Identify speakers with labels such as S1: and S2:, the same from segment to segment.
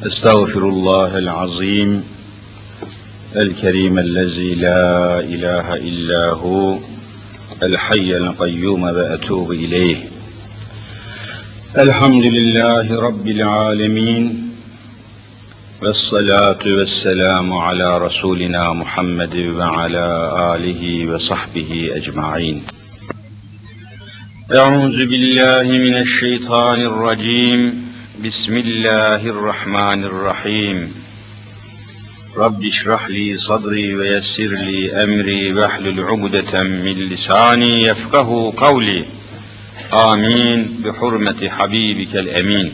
S1: أستغفر الله العظيم الكريم الذي لا إله إلا هو الحي القيوم وأتوب إليه. الحمد لله رب العالمين والصلاة والسلام على رسولنا محمد وعلى آله وصحبه أجمعين. أعوذ بالله من الشيطان الرجيم. بسم الله الرحمن الرحيم. رب اشرح لي صدري ويسر لي أمري واحلل عقدة من لساني يفقه قولي. آمين بحرمة حبيبك الأمين.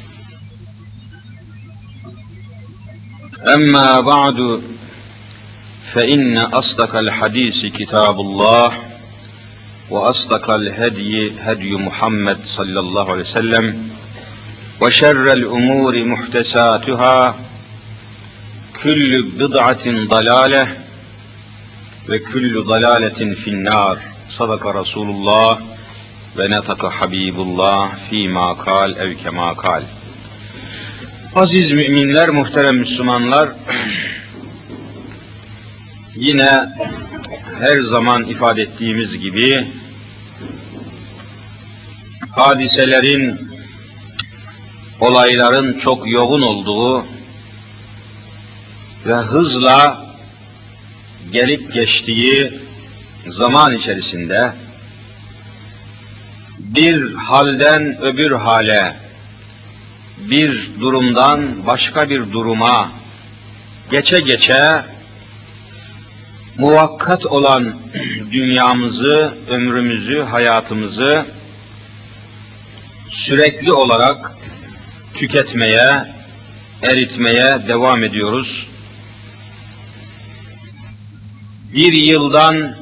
S1: أما بعد فإن أصدق الحديث كتاب الله وأصدق الهدي هدي محمد صلى الله عليه وسلم وشر الأمور محدثاتها كل بضعة ضلالة وكل ضلالة في النار. صدق رسول الله ونطق حبيب الله فيما قال أو كما قال. Aziz müminler, muhterem Müslümanlar, yine her zaman ifade ettiğimiz gibi hadiselerin, olayların çok yoğun olduğu ve hızla gelip geçtiği zaman içerisinde bir halden öbür hale, bir durumdan başka bir duruma geçe geçe muvakkat olan dünyamızı, ömrümüzü, hayatımızı sürekli olarak tüketmeye, eritmeye devam ediyoruz. Bir yıldan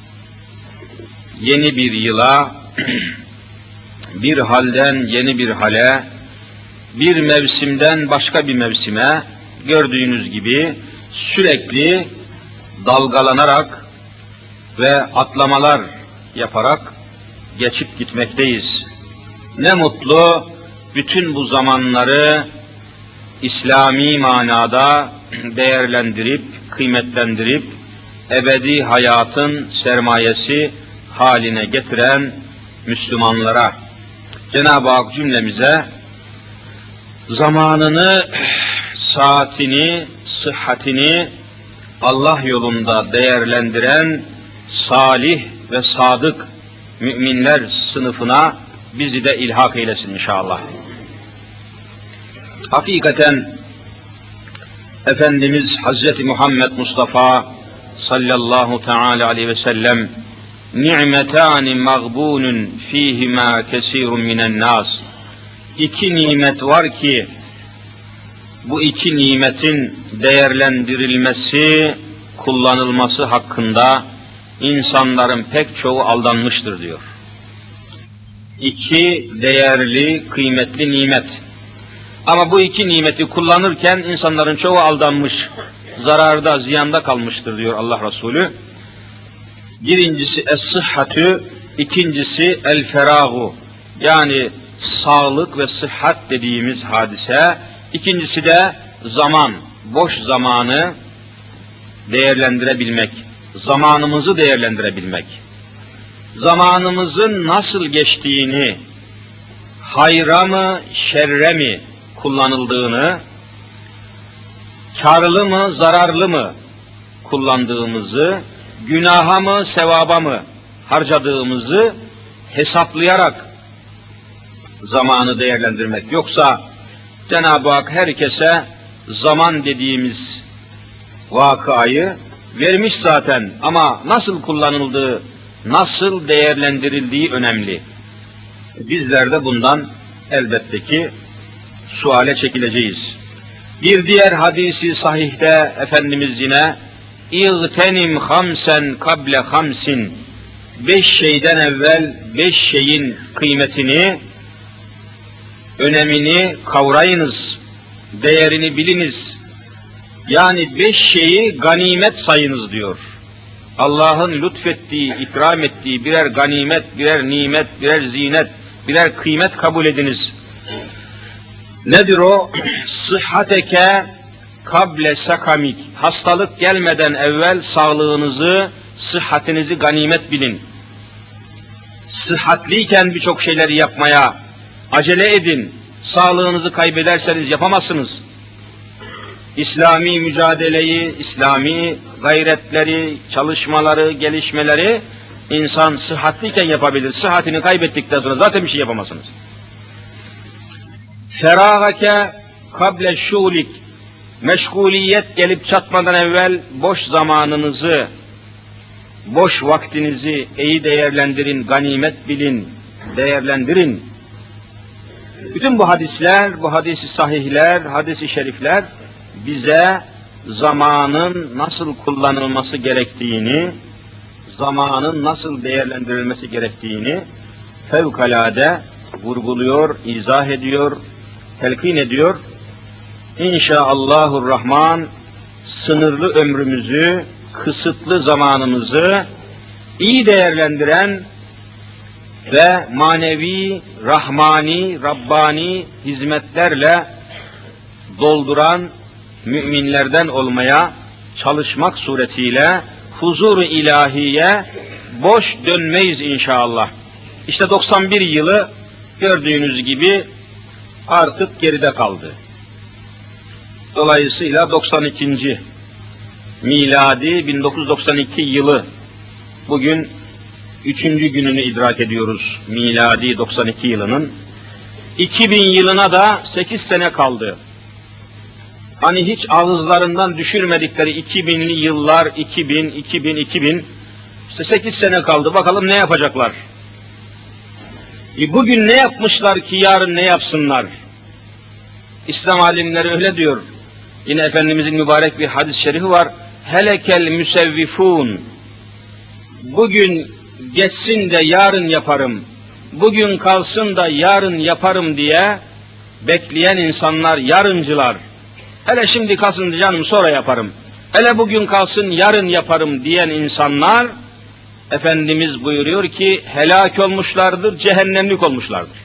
S1: yeni bir yıla, bir halden yeni bir hale, bir mevsimden başka bir mevsime gördüğünüz gibi sürekli dalgalanarak ve atlamalar yaparak geçip gitmekteyiz. Ne mutlu bütün bu zamanları İslami manada değerlendirip, kıymetlendirip ebedi hayatın sermayesi haline getiren Müslümanlara. Cenab-ı Hak cümlemize zamanını, saatini, sıhhatini Allah yolunda değerlendiren salih ve sadık müminler sınıfına bizi de ilhak eylesin inşallah. Hakikaten Efendimiz Hazreti Muhammed Mustafa sallallahu teala aleyhi ve sellem ni'metani mağbunun fihima kesirun minen nas. İki nimet var ki bu iki nimetin değerlendirilmesi, kullanılması hakkında insanların pek çoğu aldanmıştır diyor. İki değerli, kıymetli nimet. Ama bu iki nimeti kullanırken insanların çoğu aldanmış, zararda, ziyanda kalmıştır diyor Allah Resulü. Birincisi es-sıhhatü, ikincisi el-feragu. Yani sağlık ve sıhhat dediğimiz hadise. İkincisi de zaman, boş zamanı değerlendirebilmek, zamanımızı değerlendirebilmek. Zamanımızın nasıl geçtiğini, hayra mı, şerre mi kullanıldığını, karlı mı, zararlı mı kullandığımızı, günaha mı, sevaba mı harcadığımızı hesaplayarak zamanı değerlendirmek. Yoksa Cenab-ı Hak herkese zaman dediğimiz vakayı vermiş zaten ama nasıl kullanıldığı, nasıl değerlendirildiği önemli. Bizler de bundan elbette ki suale çekileceğiz. Bir diğer hadisi sahihte Efendimiz yine İğtenim hamsen kable hamsin, 5 şeyden evvel 5 şeyin kıymetini, önemini kavrayınız, değerini biliniz. Yani 5 şeyi ganimet sayınız diyor. Allah'ın lütfettiği, ikram ettiği birer ganimet, birer nimet, birer zinet, birer kıymet kabul ediniz. Nedir o? Sıhhateke kable sakamik. Hastalık gelmeden evvel sağlığınızı, sıhhatinizi ganimet bilin. Sıhhatliyken birçok şeyleri yapmaya acele edin. Sağlığınızı kaybederseniz yapamazsınız. İslami mücadeleyi, İslami gayretleri, çalışmaları, gelişmeleri insan sıhhatliyken yapabilir. Sıhhatini kaybettikten sonra zaten bir şey yapamazsınız. Feragake kable şulik. Meşguliyet gelip çatmadan evvel boş zamanınızı, boş vaktinizi iyi değerlendirin, ganimet bilin, değerlendirin. Bütün bu hadisler, bu hadis-i sahihler, hadis-i şerifler bize zamanın nasıl kullanılması gerektiğini, zamanın nasıl değerlendirilmesi gerektiğini fevkalade vurguluyor, izah ediyor, telkin ediyor. İnşaallahurrahman sınırlı ömrümüzü, kısıtlı zamanımızı iyi değerlendiren ve manevi, rahmani, rabbani hizmetlerle dolduran müminlerden olmaya çalışmak suretiyle huzur-u ilahiye boş dönmeyiz inşallah. İşte 91 yılı gördüğünüz gibi artık geride kaldı. Dolayısıyla 92. miladi 1992 yılı bugün 3. gününü idrak ediyoruz miladi 92 yılının. 2000 yılına da 8 sene kaldı. Hani hiç ağızlarından düşürmedikleri 2000'li yıllar, 2000, işte 8 sene kaldı, bakalım ne yapacaklar? Bugün ne yapmışlar ki yarın ne yapsınlar? İslam alimleri öyle diyor. Yine Efendimizin mübarek bir hadis-i şerifi var. Helekel müsevvifun. Bugün geçsin de yarın yaparım, bugün kalsın da yarın yaparım diye bekleyen insanlar, yarıncılar. Hele şimdi kalsın canım sonra yaparım, hele bugün kalsın yarın yaparım diyen insanlar, Efendimiz buyuruyor ki helak olmuşlardır, cehennemlik olmuşlardır.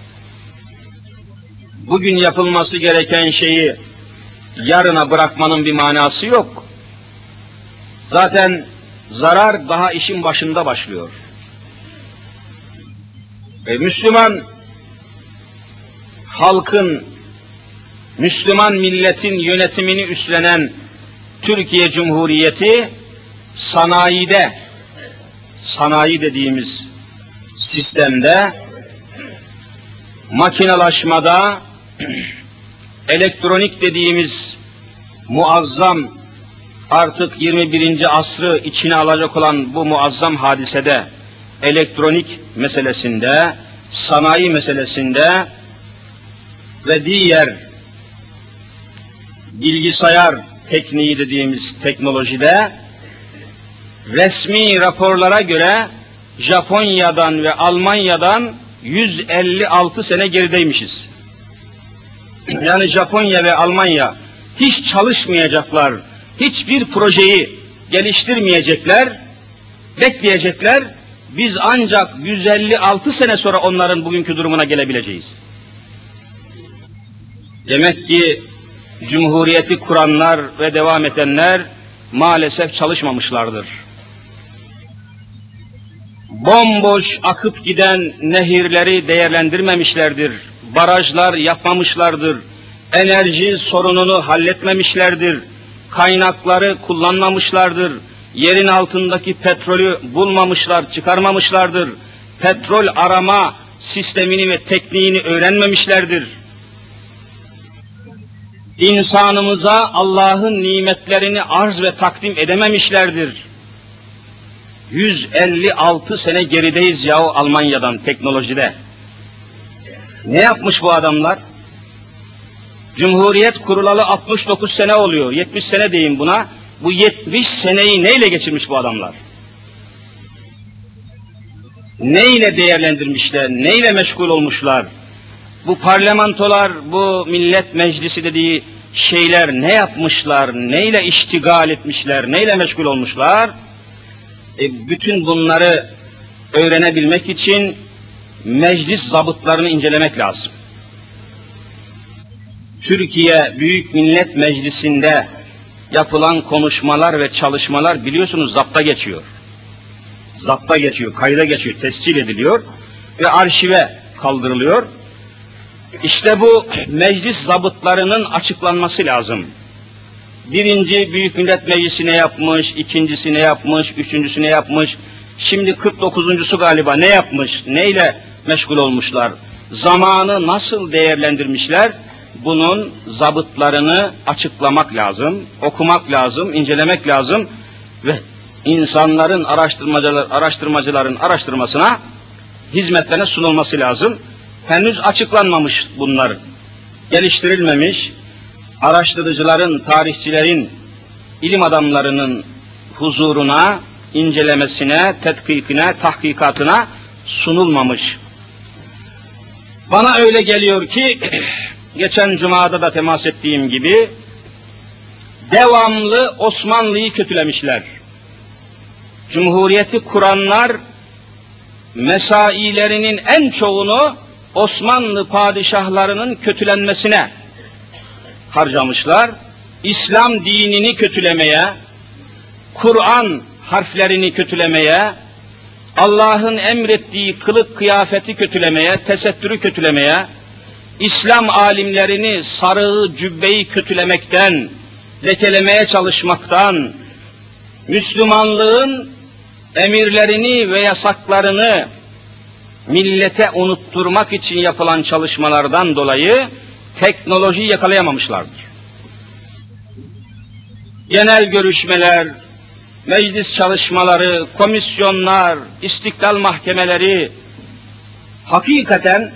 S1: Bugün yapılması gereken şeyi yarına bırakmanın bir manası yok. Zaten zarar daha işin başında başlıyor. Müslüman halkın, Müslüman milletin yönetimini üstlenen Türkiye Cumhuriyeti sanayide, sanayi dediğimiz sistemde, makinalaşmada, elektronik dediğimiz muazzam, artık 21. asrı içine alacak olan bu muazzam hadisede, elektronik meselesinde, sanayi meselesinde ve diğer bilgisayar tekniği dediğimiz teknolojide resmi raporlara göre Japonya'dan ve Almanya'dan 156 sene gerideymişiz. Yani Japonya ve Almanya hiç çalışmayacaklar, hiçbir projeyi geliştirmeyecekler, bekleyecekler. Biz ancak 156 sene sonra onların bugünkü durumuna gelebileceğiz. Demek ki Cumhuriyeti kuranlar ve devam edenler maalesef çalışmamışlardır. Bomboş akıp giden nehirleri değerlendirmemişlerdir. Barajlar yapmamışlardır. Enerji sorununu halletmemişlerdir. Kaynakları kullanmamışlardır. Yerin altındaki petrolü bulmamışlar, çıkarmamışlardır. Petrol arama sistemini ve tekniğini öğrenmemişlerdir. İnsanımıza Allah'ın nimetlerini arz ve takdim edememişlerdir. 156 sene gerideyiz yahu Almanya'dan teknolojide. Ne yapmış bu adamlar? Cumhuriyet kurulalı 69 sene oluyor, 70 sene diyeyim buna. Bu 70 seneyi neyle geçirmiş bu adamlar? Neyle değerlendirmişler, neyle meşgul olmuşlar? Bu parlamentolar, bu millet meclisi dediği şeyler ne yapmışlar, neyle iştigal etmişler, neyle meşgul olmuşlar? Bütün bunları öğrenebilmek için meclis zabıtlarını incelemek lazım.
S2: Türkiye Büyük Millet Meclisi'nde yapılan konuşmalar ve çalışmalar biliyorsunuz zapta geçiyor. Zapta geçiyor, kayda geçiyor, tescil ediliyor ve arşive kaldırılıyor. İşte bu meclis zabıtlarının açıklanması lazım. Birinci Büyük Millet Meclisi ne yapmış, ikincisi ne yapmış, üçüncüsü ne yapmış, şimdi 49'uncusu galiba ne yapmış, neyle meşgul olmuşlar, zamanı nasıl değerlendirmişler, bunun zabıtlarını açıklamak lazım, okumak lazım, incelemek lazım ve insanların, araştırmacıların araştırmasına, hizmetlerine sunulması lazım. Henüz açıklanmamış bunlar, geliştirilmemiş, araştırıcıların, tarihçilerin, ilim adamlarının huzuruna, incelemesine, tetkikine, tahkikatına sunulmamış. Bana öyle geliyor ki, geçen cumada da temas ettiğim gibi, devamlı Osmanlı'yı kötülemişler. Cumhuriyeti kuranlar, mesailerinin en çoğunu Osmanlı padişahlarının kötülenmesine harcamışlar. İslam dinini kötülemeye, Kur'an harflerini kötülemeye, Allah'ın emrettiği kılık kıyafeti kötülemeye, tesettürü kötülemeye, İslam alimlerini, sarığı, cübbeyi kötülemekten, lekelemeye çalışmaktan, Müslümanlığın emirlerini ve yasaklarını millete unutturmak için yapılan çalışmalardan dolayı teknolojiyi yakalayamamışlardır. Genel görüşmeler, meclis çalışmaları, komisyonlar, istiklal mahkemeleri hakikaten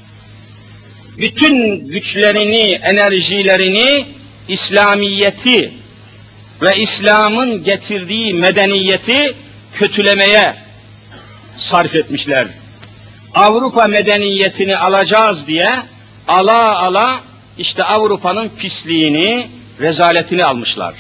S2: bütün güçlerini, enerjilerini İslamiyeti ve İslam'ın getirdiği medeniyeti kötülemeye sarf etmişler. Avrupa medeniyetini alacağız diye ala ala işte Avrupa'nın pisliğini, rezaletini almışlar.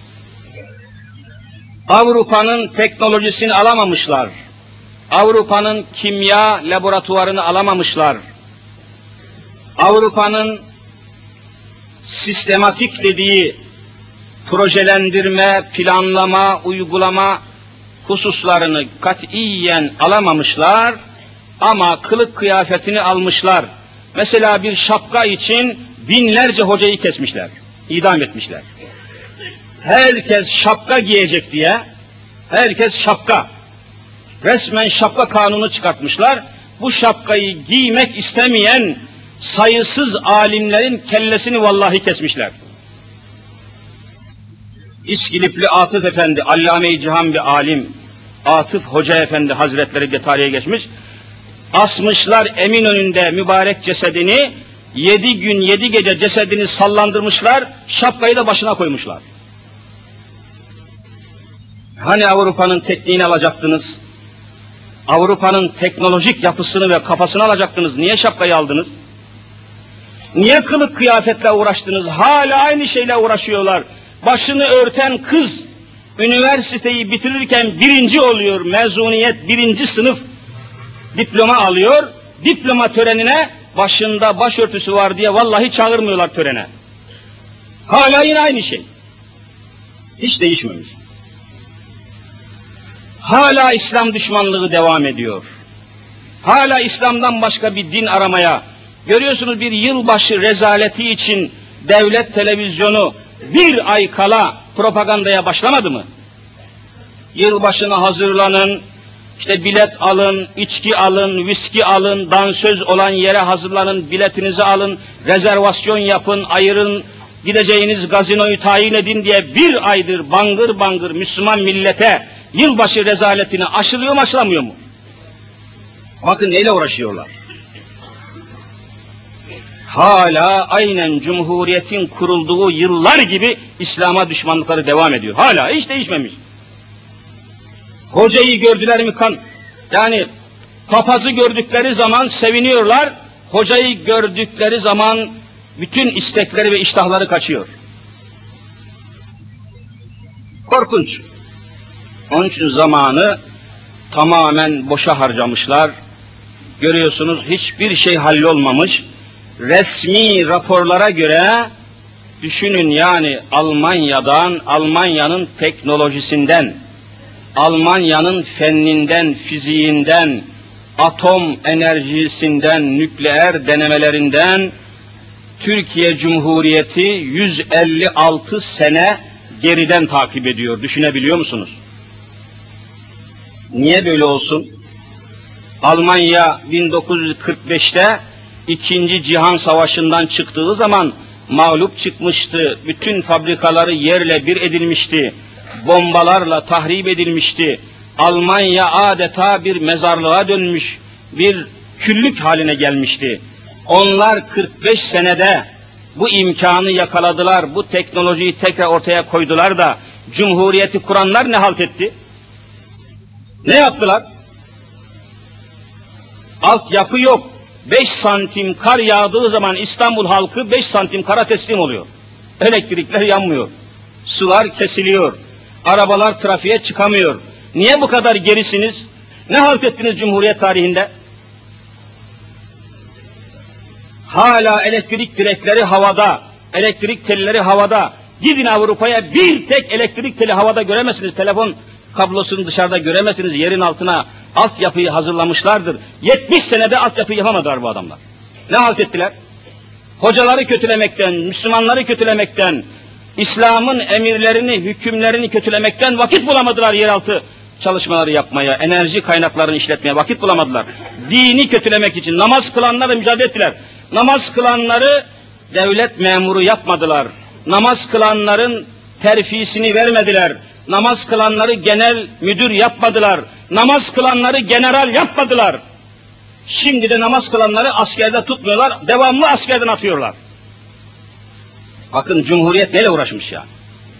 S2: Avrupa'nın teknolojisini alamamışlar. Avrupa'nın kimya laboratuvarını alamamışlar. Avrupa'nın sistematik dediği projelendirme, planlama, uygulama hususlarını katiyen alamamışlar ama kılık kıyafetini almışlar. Mesela bir şapka için binlerce hocayı kesmişler, idam etmişler. Herkes şapka giyecek diye, herkes şapka. Resmen şapka kanunu çıkartmışlar. Bu şapkayı giymek istemeyen sayısız alimlerin kellesini vallahi kesmişler. İskilipli Atıf Efendi, Allame-i Cihan bir alim, Atıf Hoca Efendi Hazretleri de tarihe geçmiş. Asmışlar Eminönü'nde mübarek cesedini, 7 gün 7 gece cesedini sallandırmışlar, şapkayı da başına koymuşlar. Hani Avrupa'nın tekniğini alacaktınız? Avrupa'nın teknolojik yapısını ve kafasını alacaktınız, niye şapkayı aldınız? Niye kılık kıyafetle uğraştınız? Hala aynı şeyle uğraşıyorlar. Başını örten kız, üniversiteyi bitirirken birinci oluyor, mezuniyet birinci sınıf diploma alıyor, diploma törenine başında başörtüsü var diye vallahi çağırmıyorlar törene. Hala yine aynı şey. Hiç değişmemiş. Hala İslam düşmanlığı devam ediyor. Hala İslam'dan başka bir din aramaya, görüyorsunuz bir yılbaşı rezaleti için devlet televizyonu bir ay kala propagandaya başlamadı mı? Yılbaşına hazırlanın, işte bilet alın, içki alın, viski alın, dansöz olan yere hazırlanın, biletinizi alın, rezervasyon yapın, ayırın, gideceğiniz gazinoyu tayin edin diye bir aydır bangır bangır Müslüman millete yılbaşı rezaletini aşılıyor mu aşılamıyor mu? Bakın neyle uğraşıyorlar. Hala aynen Cumhuriyet'in kurulduğu yıllar gibi İslam'a düşmanlıkları devam ediyor. Hala hiç değişmemiş. Hocayı gördüler mi yani papazı gördükleri zaman seviniyorlar, hocayı gördükleri zaman bütün istekleri ve iştahları kaçıyor. Korkunç. Onun için zamanı tamamen boşa harcamışlar. Görüyorsunuz hiçbir şey hallolmamış. resmi raporlara göre düşünün, yani Almanya'nın teknolojisinden, Almanya'nın fenninden, fiziğinden, atom enerjisinden, nükleer denemelerinden Türkiye Cumhuriyeti 156 sene geriden takip ediyor. Düşünebiliyor musunuz? Niye böyle olsun? Almanya 1945'te İkinci Cihan Savaşı'ndan çıktığı zaman mağlup çıkmıştı. Bütün fabrikaları yerle bir edilmişti. Bombalarla tahrip edilmişti. Almanya adeta bir mezarlığa dönmüş, bir küllük haline gelmişti. Onlar 45 senede bu imkanı yakaladılar, bu teknolojiyi tekrar ortaya koydular da Cumhuriyeti kuranlar ne halt etti? Ne yaptılar? Altyapı yok. 5 santim kar yağdığı zaman İstanbul halkı 5 santim kara teslim oluyor. Elektrikler yanmıyor. Sular kesiliyor. Arabalar trafiğe çıkamıyor. Niye bu kadar gerisiniz? Ne halt ettiniz Cumhuriyet tarihinde? Hala elektrik direkleri havada, elektrik telleri havada. Gidin Avrupa'ya, bir tek elektrik teli havada göremezsiniz. Telefon kablosunu dışarıda göremezsiniz. Yerin altına altyapıyı hazırlamışlardır. 70 senede altyapıyı yapamadılar bu adamlar. Ne halt ettiler? Hocaları kötülemekten, Müslümanları kötülemekten, İslam'ın emirlerini, hükümlerini kötülemekten vakit bulamadılar yeraltı çalışmaları yapmaya, enerji kaynaklarını işletmeye vakit bulamadılar. Dini kötülemek için namaz kılanlarla mücadele ettiler. Namaz kılanları devlet memuru yapmadılar. Namaz kılanların terfisini vermediler. Namaz kılanları genel müdür yapmadılar. Namaz kılanları general yapmadılar. Şimdi de namaz kılanları askerde tutmuyorlar, devamlı askerden atıyorlar. Bakın Cumhuriyet neyle uğraşmış ya.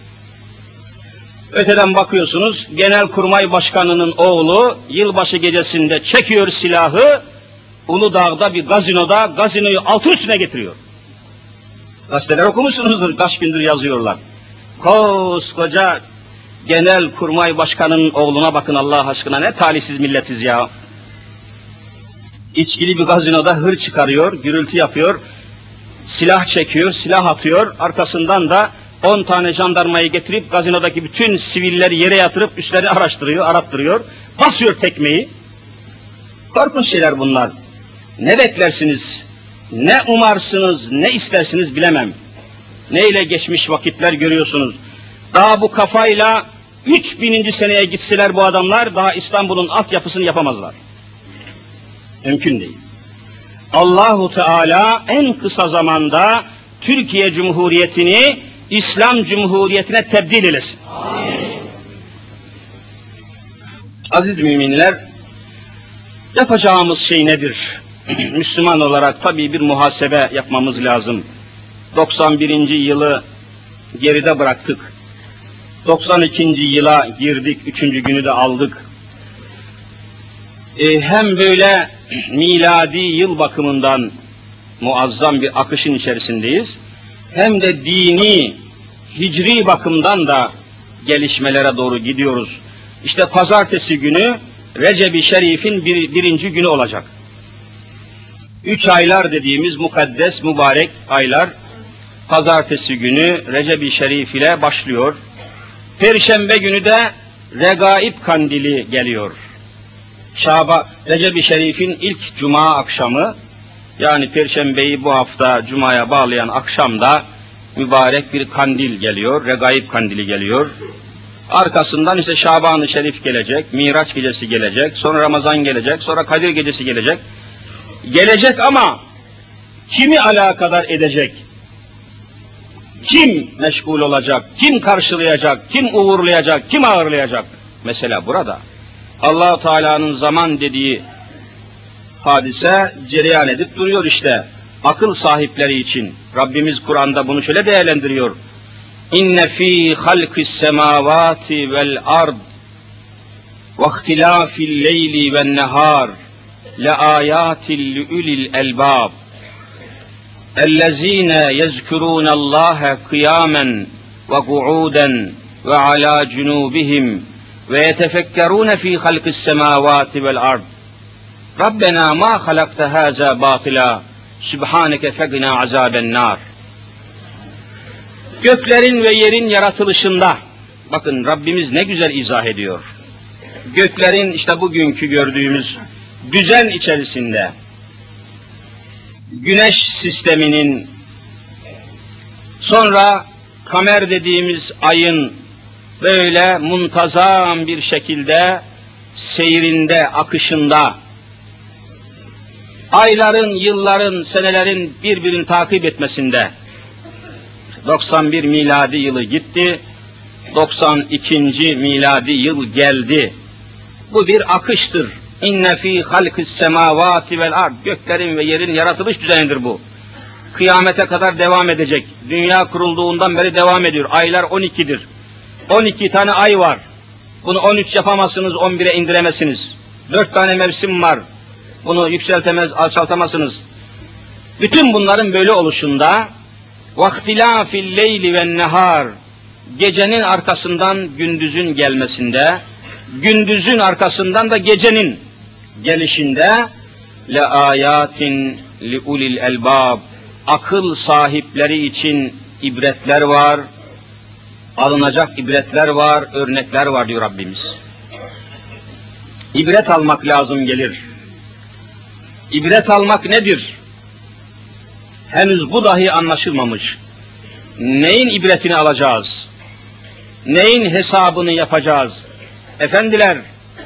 S2: Öteden bakıyorsunuz, Genelkurmay Başkanı'nın oğlu yılbaşı gecesinde çekiyor silahı, Uludağ'da bir gazinoda gazinoyu altın üstüne getiriyor. Gazeteler okumuşsunuzdur, kaç gündür yazıyorlar. Koskoca Genelkurmay Başkanı'nın oğluna bakın Allah aşkına, ne talihsiz milletiz ya. İçkili bir gazinoda hır çıkarıyor, gürültü yapıyor, silah çekiyor, silah atıyor, arkasından da 10 tane jandarmayı getirip gazinodaki bütün sivilleri yere yatırıp üstlerini arattırıyor, basıyor tekmeyi. Korkunç şeyler bunlar. Ne beklersiniz, ne umarsınız, ne istersiniz bilemem. Neyle geçmiş vakitler görüyorsunuz. Daha bu kafayla 3000. seneye gitseler bu adamlar, daha İstanbul'un altyapısını yapamazlar. Mümkün değil. Allahu Teala en kısa zamanda Türkiye Cumhuriyeti'ni İslam Cumhuriyeti'ne tebdil eylesin. Amin. Aziz müminler, yapacağımız şey nedir? Müslüman olarak tabii bir muhasebe yapmamız lazım. 91. yılı geride bıraktık. 92. yıla girdik, 3. günü de aldık. Hem böyle miladi yıl bakımından muazzam bir akışın içerisindeyiz, hem de dini, hicri bakımdan da gelişmelere doğru gidiyoruz. İşte pazartesi günü Recep-i Şerif'in birinci günü olacak. 3 aylar dediğimiz mukaddes, mübarek aylar, pazartesi günü Recep-i Şerif ile başlıyor. Perşembe günü de Regaib Kandili geliyor. Recep-i Şerif'in ilk cuma akşamı, yani Perşembeyi bu hafta Cuma'ya bağlayan akşamda mübarek bir kandil geliyor, Regaib Kandili geliyor. Arkasından işte Şaban-ı Şerif gelecek, Miraç gecesi gelecek, sonra Ramazan gelecek, sonra Kadir gecesi gelecek. Gelecek ama kimi alakadar edecek? Kim meşgul olacak, kim karşılayacak, kim uğurlayacak, kim ağırlayacak? Mesela burada Allah-u Teala'nın zaman dediği hadise cereyan edip duruyor işte. Akıl sahipleri için Rabbimiz Kur'an'da bunu şöyle değerlendiriyor. İnne fî halkis semâvâti vel ard ve ihtilâfil leyli ven nehâr le âyâtil li'ulil elbâb ellezîne yezkurûnallâhe kıyâmen ve ku'ûden ve alâ cunûbihim ve yetefekkerûne fî halkis semâvâti vel ard Rabbena ma halakte hâzâ bâtilâ Sübhaneke fegna azaben nar. Göklerin ve yerin yaratılışında, bakın Rabbimiz ne güzel izah ediyor. Göklerin işte bugünkü gördüğümüz düzen içerisinde, güneş sisteminin, sonra kamer dediğimiz ayın böyle muntazam bir şekilde seyrinde, akışında, ayların, yılların, senelerin birbirini takip etmesinde, 91 miladi yılı gitti, 92. miladi yıl geldi. Bu bir akıştır. İnne fî halkis semâvâti vel ard. Göklerin ve yerin yaratılış düzenidir bu. Kıyamete kadar devam edecek. Dünya kurulduğundan beri devam ediyor. Aylar 12'dir. 12 tane ay var. Bunu 13 yapamazsınız, 11'e indiremezsiniz. 4 tane mevsim var. Bunu yükseltemez, alçaltamazsınız. Bütün bunların böyle oluşunda وَاخْتِلَافِ اللَّيْلِ وَالنَّهَارِ, gecenin arkasından gündüzün gelmesinde, gündüzün arkasından da gecenin gelişinde لَآيَاتٍ لِعُلِي الْاَلْبَابِ, akıl sahipleri için ibretler var, alınacak ibretler var, örnekler var diyor Rabbimiz. İbret almak lazım gelir. İbret almak nedir? Henüz bu dahi anlaşılmamış. Neyin ibretini alacağız? Neyin hesabını yapacağız? Efendiler,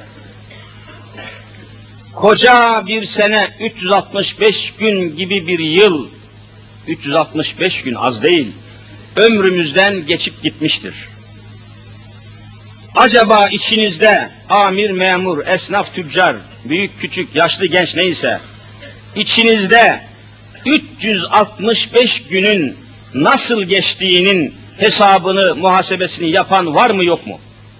S2: koca bir sene, 365 gün gibi bir yıl, 365 gün az değil, ömrümüzden geçip gitmiştir. Acaba içinizde amir, memur, esnaf, tüccar, büyük, küçük, yaşlı, genç neyse, içinizde 365 günün nasıl geçtiğinin hesabını, muhasebesini yapan var mı yok mu?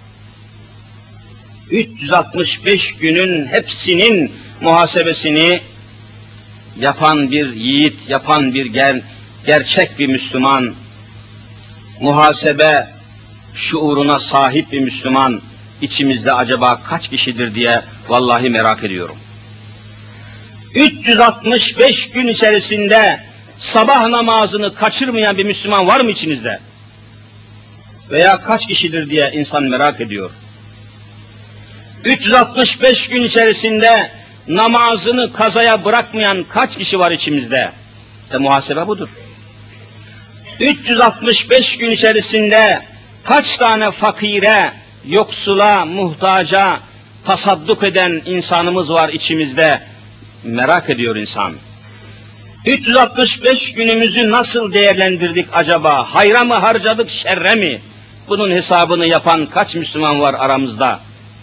S2: 365 günün hepsinin muhasebesini yapan bir yiğit, yapan bir gerçek bir Müslüman, muhasebe şuuruna sahip bir Müslüman içimizde acaba kaç kişidir diye vallahi merak ediyorum. 365 gün içerisinde sabah namazını kaçırmayan bir Müslüman var mı içinizde? Veya kaç kişidir diye insan merak ediyor. 365 gün içerisinde namazını kazaya bırakmayan kaç kişi var içimizde? Muhasebe budur. 365 gün içerisinde kaç tane fakire, yoksula, muhtaca tasadduk eden insanımız var içimizde? Merak ediyor insan. 365 günümüzü nasıl değerlendirdik acaba? Hayra mı harcadık, şerre mi? Bunun hesabını yapan kaç Müslüman var aramızda?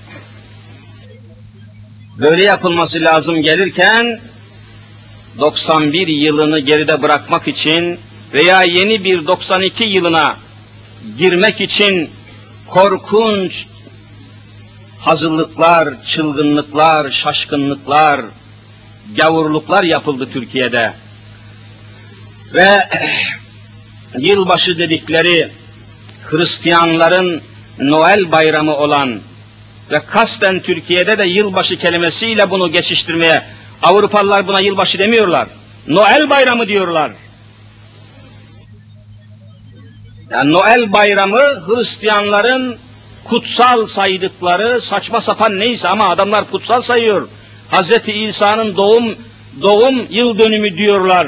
S2: Böyle yapılması lazım gelirken 91 yılını geride bırakmak için veya yeni bir 92 yılına girmek için korkunç hazırlıklar, çılgınlıklar, şaşkınlıklar, gavurluklar yapıldı Türkiye'de. Ve yılbaşı dedikleri Hristiyanların Noel bayramı olan ve kasten Türkiye'de de yılbaşı kelimesiyle bunu geçiştirmeye, Avrupalılar buna yılbaşı demiyorlar, Noel bayramı diyorlar. Yani Noel bayramı Hristiyanların kutsal saydıkları saçma sapan neyse ama adamlar kutsal sayıyor. Hz. İsa'nın doğum yıl dönümü diyorlar.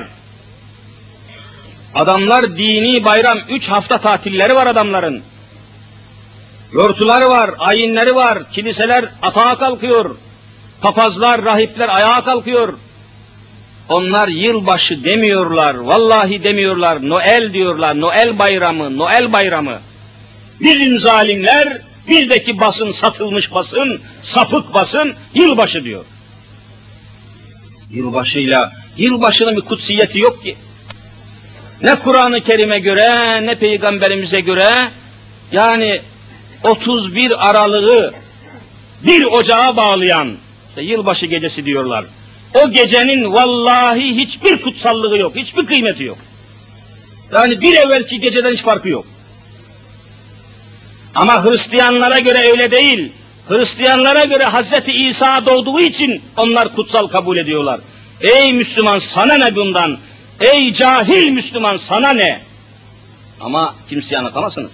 S2: Adamlar dini bayram, 3 hafta tatilleri var adamların. Yortuları var, ayinleri var, kiliseler atağa kalkıyor. Papazlar, rahipler ayağa kalkıyor. Onlar yılbaşı demiyorlar, vallahi demiyorlar, Noel diyorlar, Noel bayramı, Noel bayramı. Bizim zalimler, bizdeki basın, satılmış basın, sapık basın, yılbaşı diyor. Yılbaşının bir kutsiyeti yok ki. Ne Kur'an-ı Kerim'e göre, ne Peygamberimize göre, yani 31 Aralık'ı bir ocağa bağlayan, işte yılbaşı gecesi diyorlar. O gecenin vallahi hiçbir kutsallığı yok, hiçbir kıymeti yok. Yani bir evvelki geceden hiç farkı yok. Ama Hristiyanlara göre öyle değil. Hristiyanlara göre Hazreti İsa doğduğu için onlar kutsal kabul ediyorlar. Ey Müslüman sana ne bundan? Ey cahil Müslüman sana ne? Ama kimseye anlatamazsınız.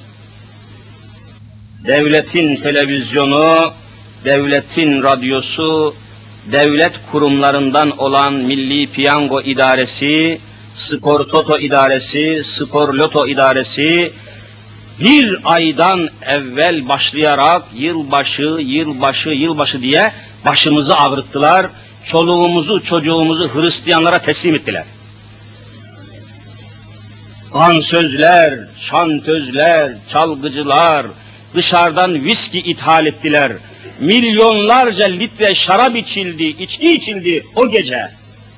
S2: Devletin televizyonu, devletin radyosu, devlet kurumlarından olan Milli Piyango İdaresi, Spor Toto İdaresi, Spor Loto İdaresi, bir aydan evvel başlayarak yılbaşı diye başımızı ağrıttılar, çoluğumuzu çocuğumuzu Hristiyanlara teslim ettiler. Dansözler, şantözler, çalgıcılar, dışarıdan viski ithal ettiler. Milyonlarca litre şarap içildi, içki içildi o gece.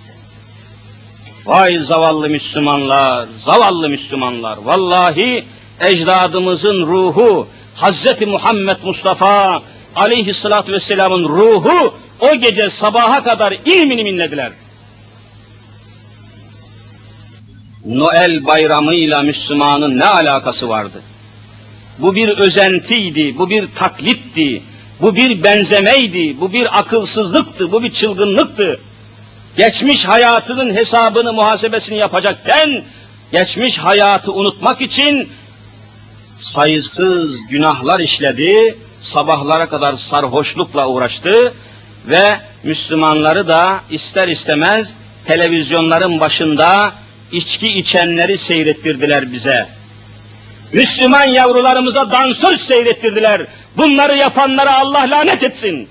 S2: Vay zavallı Müslümanlar, zavallı Müslümanlar. Vallahi ecdadımızın ruhu, Hazreti Muhammed Mustafa aleyhissalatu vesselamın ruhu o gece sabaha kadar ilmini minlediler. Noel bayramıyla Müslümanın ne alakası vardı? Bu bir özentiydi, bu bir taklitti, bu bir benzemeydi, bu bir akılsızlıktı, bu bir çılgınlıktı. Geçmiş hayatının hesabını, muhasebesini yapacakken, geçmiş hayatı unutmak için sayısız günahlar işledi, sabahlara kadar sarhoşlukla uğraştı ve Müslümanları da ister istemez televizyonların başında içki içenleri seyrettirdiler bize. Müslüman yavrularımıza dansöz seyrettirdiler. Bunları yapanlara Allah lanet etsin.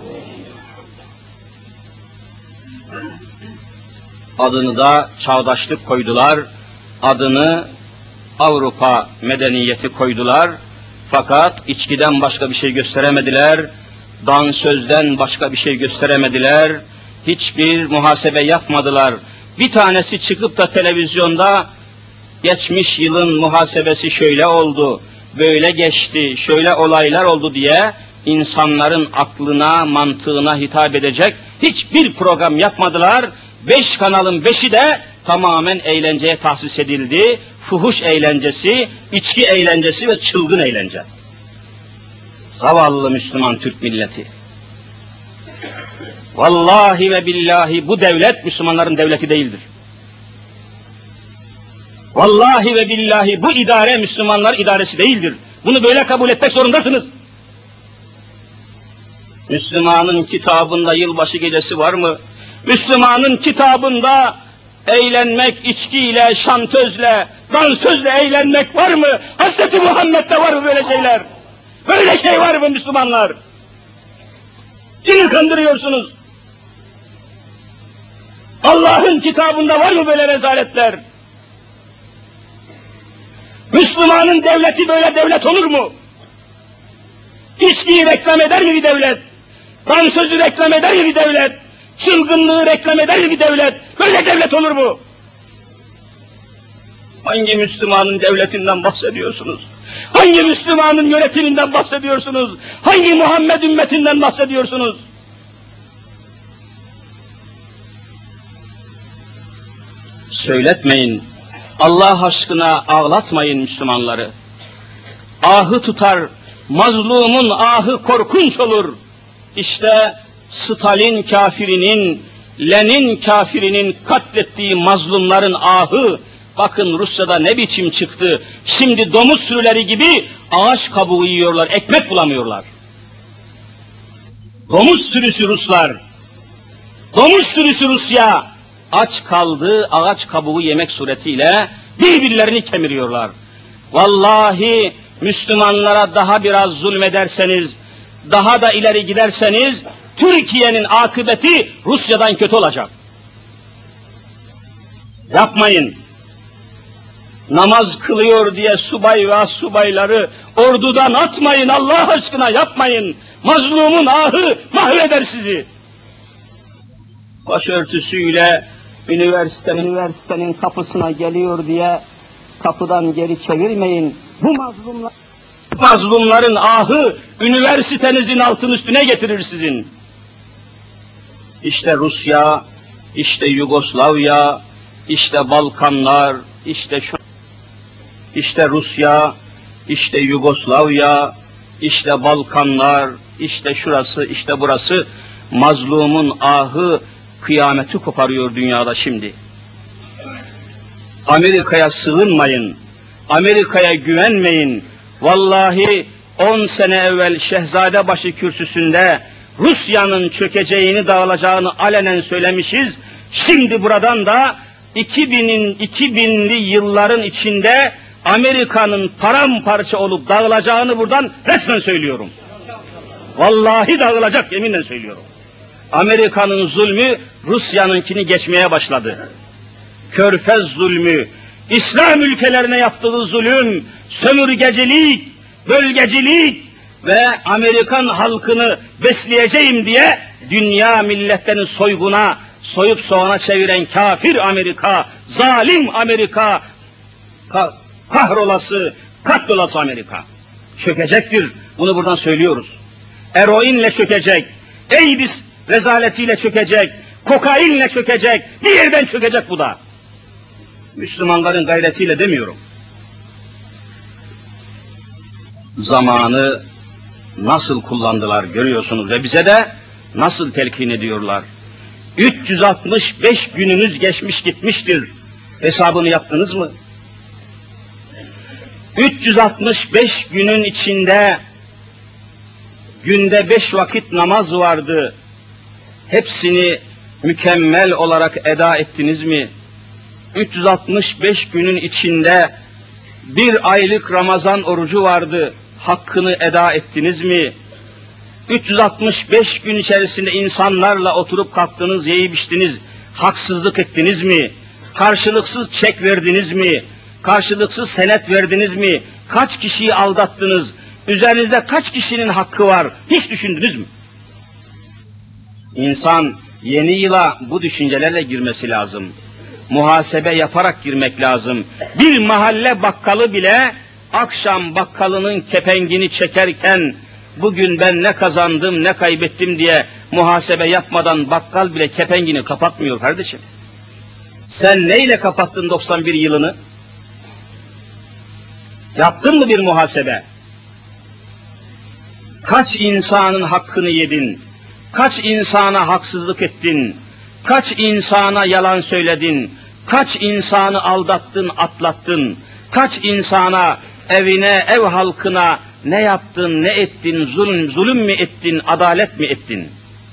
S2: Adını da çağdaşlık koydular, adını Avrupa medeniyeti koydular. Fakat içkiden başka bir şey gösteremediler, dansözden başka bir şey gösteremediler, hiçbir muhasebe yapmadılar. Bir tanesi çıkıp da televizyonda geçmiş yılın muhasebesi şöyle oldu, böyle geçti, şöyle olaylar oldu diye insanların aklına, mantığına hitap edecek hiçbir program yapmadılar. 5 kanalın 5'i de tamamen eğlenceye tahsis edildi. Fuhuş eğlencesi, içki eğlencesi ve çılgın eğlence. Zavallı Müslüman Türk milleti. Vallahi ve billahi bu devlet Müslümanların devleti değildir. Vallahi ve billahi bu idare Müslümanlar idaresi değildir. Bunu böyle kabul etmek zorundasınız. Müslümanın kitabında yılbaşı gecesi var mı? Müslümanın kitabında eğlenmek, içkiyle, şantözle, dansözle eğlenmek var mı? Hazreti Muhammed'de var mı böyle şeyler? Böyle şey var mı Müslümanlar? Kimi kandırıyorsunuz? Allah'ın kitabında var mı böyle rezaletler? Müslümanın devleti böyle devlet olur mu? İçkiyi reklam eder mi bir devlet? Dansözü reklam eder mi bir devlet? Çılgınlığı reklam eder mi bir devlet? Böyle devlet olur mu? Hangi Müslümanın devletinden bahsediyorsunuz? Hangi Müslümanın yönetiminden bahsediyorsunuz? Hangi Muhammed ümmetinden bahsediyorsunuz? Söyletmeyin, Allah aşkına ağlatmayın Müslümanları. Ahı tutar, mazlumun ahı korkunç olur. İşte Stalin kafirinin, Lenin kafirinin katlettiği mazlumların ahı, bakın Rusya'da ne biçim çıktı. Şimdi domuz sürüleri gibi ağaç kabuğu yiyorlar, ekmek bulamıyorlar. Domuz sürüsü Ruslar, domuz sürüsü Rusya, aç kaldı, ağaç kabuğu yemek suretiyle birbirlerini kemiriyorlar. Vallahi Müslümanlara daha biraz zulmederseniz, daha da ileri giderseniz, Türkiye'nin akıbeti Rusya'dan kötü olacak. Yapmayın. Namaz kılıyor diye subay ve assubayları ordudan atmayın, Allah aşkına yapmayın. Mazlumun ahı mahveder sizi. Başörtüsüyle üniversitenin kapısına geliyor diye kapıdan geri çevirmeyin. Bu mazlumların ahı üniversitenizin altın üstüne getirir sizin. İşte Rusya, işte Yugoslavya, işte Balkanlar, işte Rusya, işte Yugoslavya, işte Balkanlar, işte şurası, işte burası mazlumun ahı kıyameti koparıyor dünyada şimdi. Amerika'ya sığınmayın, Amerika'ya güvenmeyin. Vallahi 10 sene evvel Şehzadebaşı kürsüsünde Rusya'nın çökeceğini, dağılacağını alenen söylemişiz. Şimdi buradan da 2000'li yılların içinde Amerika'nın paramparça olup dağılacağını buradan resmen söylüyorum. Vallahi dağılacak, yeminle söylüyorum. Amerika'nın zulmü Rusya'nınkini geçmeye başladı. Körfez zulmü, İslam ülkelerine yaptığı zulüm, sömürgecilik, bölgecilik ve Amerikan halkını besleyeceğim diye dünya milletlerini soyguna, soyup soğana çeviren kafir Amerika, zalim Amerika, kahrolası, katlolası Amerika çökecektir. Bunu buradan söylüyoruz. Eroinle çökecek, AIDS rezaletiyle çökecek, kokainle çökecek, bir yerden çökecek bu da. Müslümanların gayretiyle demiyorum. Zamanı nasıl kullandılar görüyorsunuz ve bize de nasıl telkin ediyorlar. 365 gününüz geçmiş gitmiştir. Hesabını yaptınız mı? 365 günün içinde günde 5 vakit namaz vardı. Hepsini mükemmel olarak eda ettiniz mi? 365 günün içinde bir aylık Ramazan orucu vardı. Hakkını eda ettiniz mi? 365 gün içerisinde insanlarla oturup kalktınız, yiyip içtiniz, haksızlık ettiniz mi? Karşılıksız çek verdiniz mi? Karşılıksız senet verdiniz mi? Kaç kişiyi aldattınız? Üzerinizde kaç kişinin hakkı var? Hiç düşündünüz mü? İnsan yeni yıla bu düşüncelerle girmesi lazım. Muhasebe yaparak girmek lazım. Bir mahalle bakkalı bile akşam bakkalının kepengini çekerken bugün ben ne kazandım ne kaybettim diye muhasebe yapmadan bakkal bile kepengini kapatmıyor kardeşim. Sen neyle kapattın 91 yılını? Yaptın mı bir muhasebe? Kaç insanın hakkını yedin? Kaç insana haksızlık ettin? Kaç insana yalan söyledin? Kaç insanı aldattın, atlattın? Kaç insana, evine, ev halkına ne yaptın, ne ettin? Zulüm mü ettin, adalet mi ettin?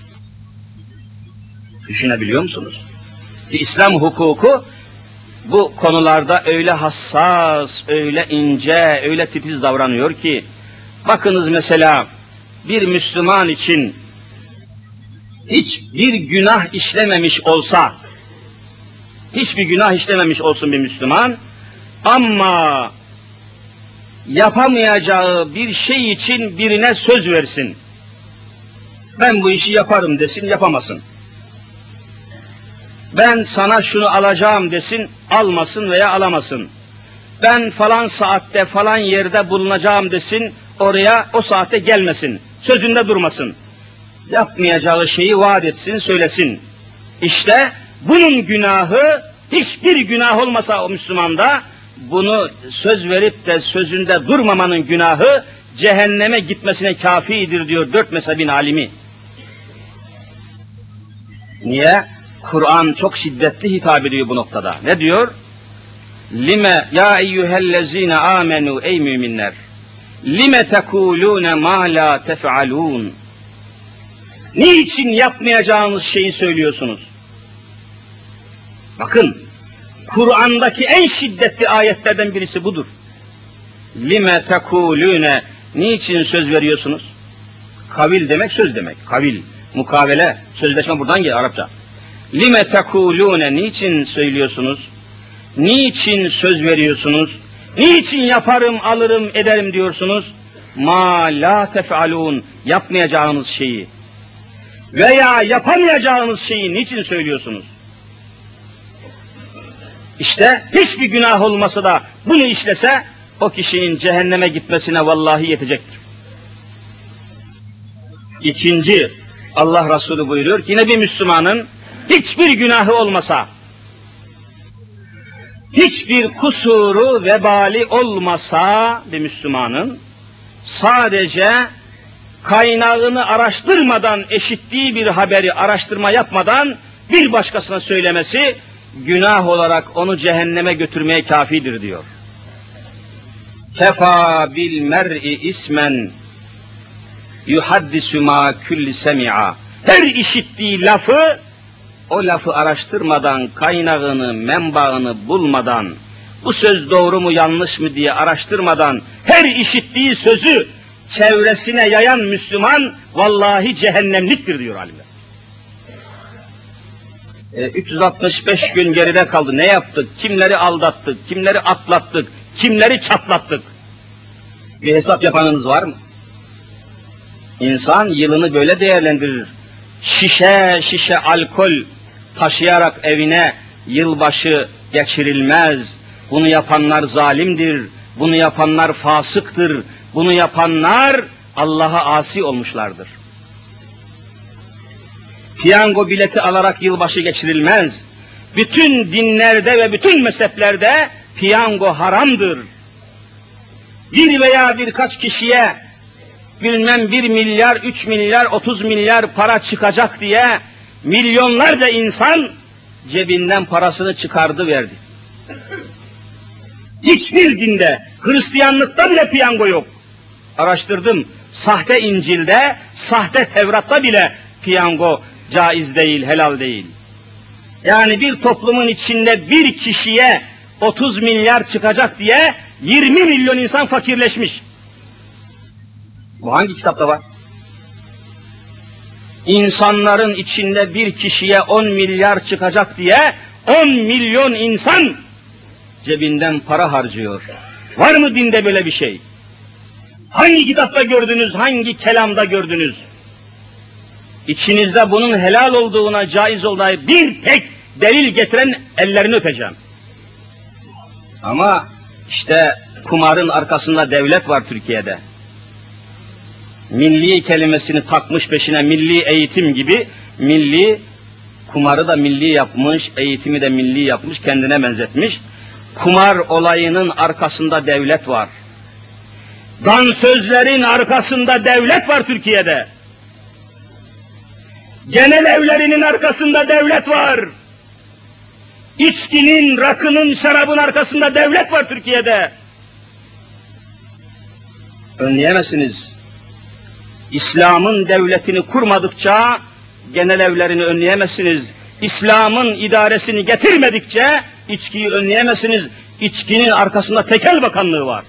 S2: Düşünebiliyor musunuz? İslam hukuku bu konularda öyle hassas, öyle ince, öyle titiz davranıyor ki, bakınız mesela bir Müslüman için hiçbir günah işlememiş olsa, hiçbir günah işlememiş olsun bir Müslüman, ama yapamayacağı bir şey için birine söz versin. Ben bu işi yaparım desin, yapamasın. Ben sana şunu alacağım desin, almasın veya alamasın. Ben falan saatte falan yerde bulunacağım desin, oraya o saate gelmesin, sözünde durmasın. Yapmayacağı şeyi vaat etsin, söylesin. İşte bunun günahı, hiçbir günah olmasa o Müslümanda, bunu söz verip de sözünde durmamanın günahı, cehenneme gitmesine kafidir diyor 4 mezhebin alimi. Niye? Kur'an çok şiddetli hitap ediyor bu noktada. Ne diyor? Lime ya eyyühellezine amenu ey müminler. Lime tekulune ma la tef'alun. Niçin yapmayacağınız şeyi söylüyorsunuz? Bakın, Kur'an'daki en şiddetli ayetlerden birisi budur. Lime tekulune, niçin söz veriyorsunuz? Kavil demek söz demek. Kavil, mukavele, sözleşme buradan geliyor Arapça. Lime tekulune, niçin söylüyorsunuz? Niçin söz veriyorsunuz? Niçin yaparım, alırım, ederim diyorsunuz? Ma la tef'alun, yapmayacağınız şeyi veya yapamayacağınız şeyi niçin söylüyorsunuz? İşte hiçbir günah olmasa da bunu işlese o kişinin cehenneme gitmesine vallahi yetecektir. İkinci, Allah Resulü buyuruyor ki yine bir Müslümanın hiçbir günahı olmasa, hiçbir kusuru, vebali olmasa bir Müslümanın sadece kaynağını araştırmadan, eşittiği bir haberi araştırma yapmadan bir başkasına söylemesi günah olarak onu cehenneme götürmeye kafidir diyor. Kefa bil mer'i ismen yuhaddisu ma kulli semi'a. Her işittiği lafı, o lafı araştırmadan, kaynağını, menbaını bulmadan, bu söz doğru mu yanlış mı diye araştırmadan, her işittiği sözü çevresine yayan Müslüman, vallahi cehennemliktir diyor alimler. 365 gün geride kaldı. Ne yaptık? Kimleri aldattık? Kimleri atlattık? Kimleri çatlattık? Bir hesap yapanınız var mı? İnsan yılını böyle değerlendirir. Şişe şişe alkol taşıyarak evine yılbaşı geçirilmez. Bunu yapanlar zalimdir. Bunu yapanlar fasıktır. Bunu yapanlar Allah'a asi olmuşlardır. Piyango bileti alarak yılbaşı geçirilmez. Bütün dinlerde ve bütün mezheplerde piyango haramdır. Bir veya birkaç kişiye bilmem 1 milyar, 3 milyar, 30 milyar para çıkacak diye milyonlarca insan cebinden parasını çıkardı verdi. Hiçbir dinde, Hristiyanlıkta bile piyango yok. Araştırdım, sahte İncil'de, sahte Tevrat'ta bile piyango caiz değil, helal değil. Yani bir toplumun içinde bir kişiye 30 milyar çıkacak diye 20 milyon insan fakirleşmiş. Bu hangi kitapta var? İnsanların içinde bir kişiye 10 milyar çıkacak diye 10 milyon insan cebinden para harcıyor. Var mı dinde böyle bir şey? Hangi kitapta gördünüz, hangi kelamda gördünüz? İçinizde bunun helal olduğuna, caiz olduğuna bir tek delil getiren ellerini öpeceğim. Ama işte kumarın arkasında devlet var Türkiye'de. Milli kelimesini takmış peşine, milli eğitim gibi, milli, kumarı da milli yapmış, eğitimi de milli yapmış, kendine benzetmiş. Kumar olayının arkasında devlet var. Dansözlerin arkasında devlet var Türkiye'de. Genel evlerinin arkasında devlet var. İçkinin, rakının, şarabın arkasında devlet var Türkiye'de. Önleyemezsiniz. İslam'ın devletini kurmadıkça genel evlerini önleyemezsiniz. İslam'ın idaresini getirmedikçe içkiyi önleyemezsiniz. İçkinin arkasında tekel bakanlığı var.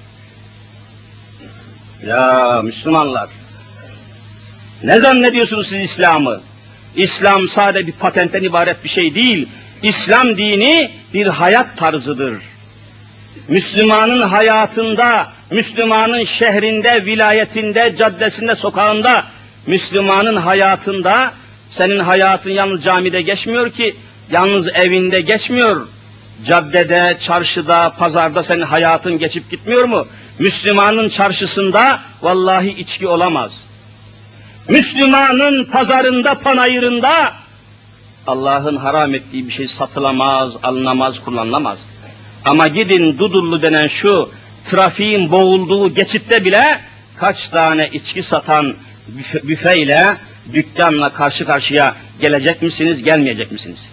S2: Ya Müslümanlar, ne zannediyorsunuz siz İslam'ı? İslam sadece bir patentten ibaret bir şey değil. İslam dini bir hayat tarzıdır. Müslümanın hayatında, Müslümanın şehrinde, vilayetinde, caddesinde, sokağında, Müslümanın hayatında, senin hayatın yalnız camide geçmiyor ki, yalnız evinde geçmiyor. Caddede, çarşıda, pazarda senin hayatın geçip gitmiyor mu? Müslümanın çarşısında vallahi içki olamaz. Müslümanın pazarında, panayırında Allah'ın haram ettiği bir şey satılamaz, alınamaz, kullanılamaz. Ama gidin Dudullu denen şu trafiğin boğulduğu geçitte bile kaç tane içki satan büfeyle, dükkanla karşı karşıya gelecek misiniz, gelmeyecek misiniz?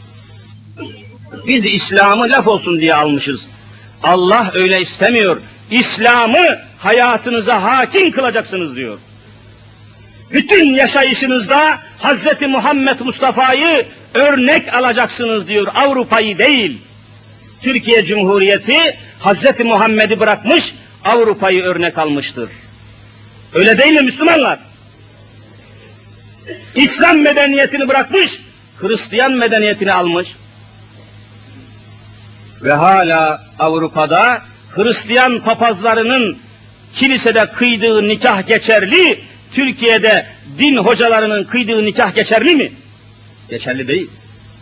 S2: Biz İslam'ı laf olsun diye almışız. Allah öyle istemiyor. İslam'ı hayatınıza hakim kılacaksınız diyor. Bütün yaşayışınızda Hz. Muhammed Mustafa'yı örnek alacaksınız diyor, Avrupa'yı değil. Türkiye Cumhuriyeti Hz. Muhammed'i bırakmış, Avrupa'yı örnek almıştır. Öyle değil mi Müslümanlar? İslam medeniyetini bırakmış, Hristiyan medeniyetini almış. Ve hala Avrupa'da Hristiyan papazlarının kilisede kıydığı nikah geçerli, Türkiye'de din hocalarının kıydığı nikah geçerli mi? Geçerli değil.